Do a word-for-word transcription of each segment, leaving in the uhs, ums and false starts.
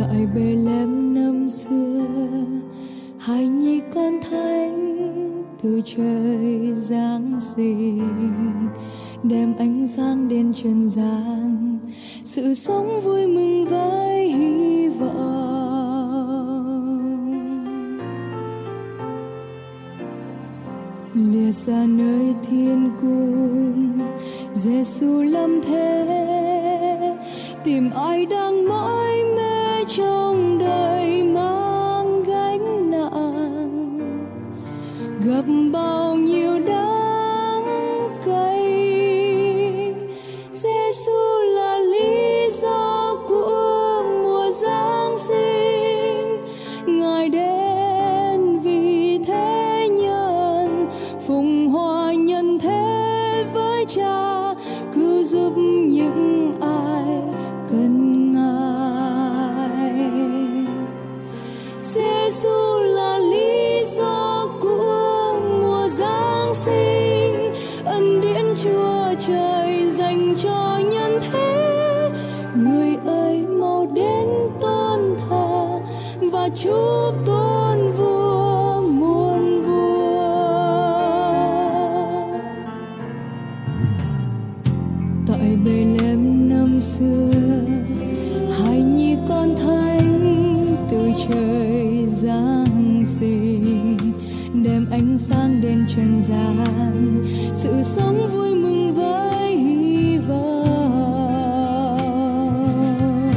tại Bethlehem năm xưa, hài nhi con thánh từ trời giáng sinh, đem ánh sáng đến trần gian, sự sống vui mừng với hy vọng. Lìa xa nơi thiên cung, Giêsu lâm thế, tìm ai đang mỏi mê trong đời mang gánh nặng, gặp bao nhiêu đắng cay. Giêsu là lý do của mùa Giáng sinh, Ngài đến vì thế nhân phụng hòa nhân thế với Cha, cứu giúp những ai cần Ngài. Giêsu là lý do của mùa Giáng sinh, ân điển Chúa Trời dành cho nhân thế. Người ơi mau đến tôn thờ và chúc tôn vua muôn vua. Tại Bethlehem năm xưa, hài nhi con thánh từ trời giáng sinh, đem ánh sáng đến trần gian, sự sống vui mừng với hy vọng.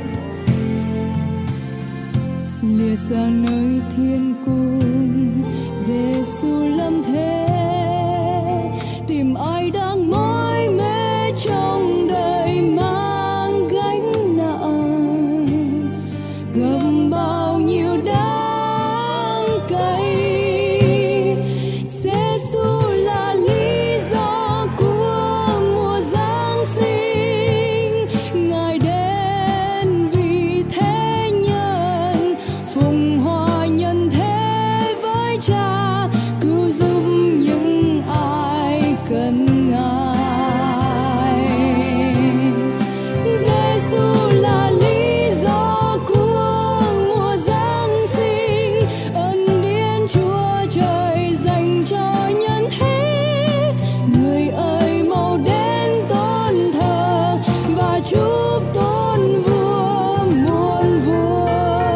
Lìa xa nơi thiên cung, Giêsu lâm thế, tìm ai đang mỏi mê trong đời mang gánh nặng, gặp bao nhiêu đắng cay. Giêsu là lý do của mùa Giáng sinh, Ngài đến vì thế nhân phụng hòa nhân thế với Cha, cứu giúp những ai cần Ngài. Giêsu là lý do của mùa Giáng sinh, ân điển Chúa Trời dành cho nhân thế. Người ơi mau đến tôn thờ và chúc tôn vua muôn vua.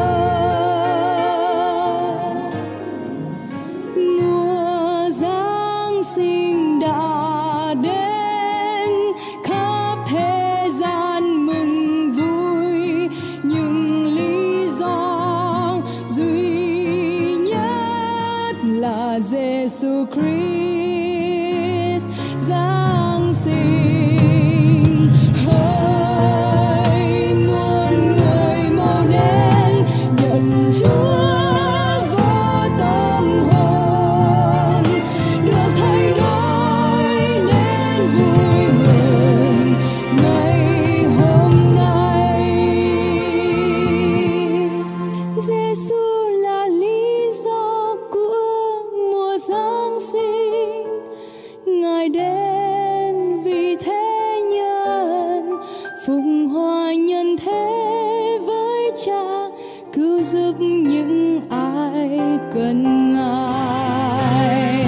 Mùa Giáng sinh đã đến, khắp thế gian mừng vui, nhưng lý do duy nhất là Giêsu Christ giáng sinh. Hỡi muôn người mau đến nhận Chúa vô tâm hồn, được thay đổi nên vui mừng ngày hôm nay. Giêsu là lý do của mùa Giáng sinh, Ngài đến vì thế nhân phụng hòa nhân thế với Cha, cứu giúp những ai cần Ngài.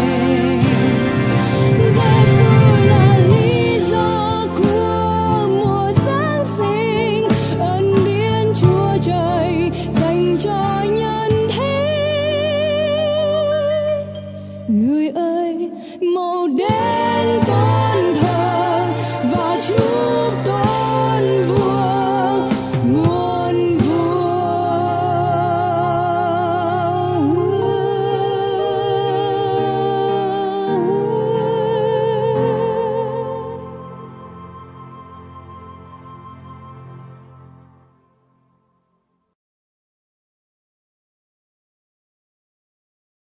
Giêsu là lý do của mùa Giáng sinh, ân điển Chúa Trời dành cho nhân thế. Người ơi mau đến tôi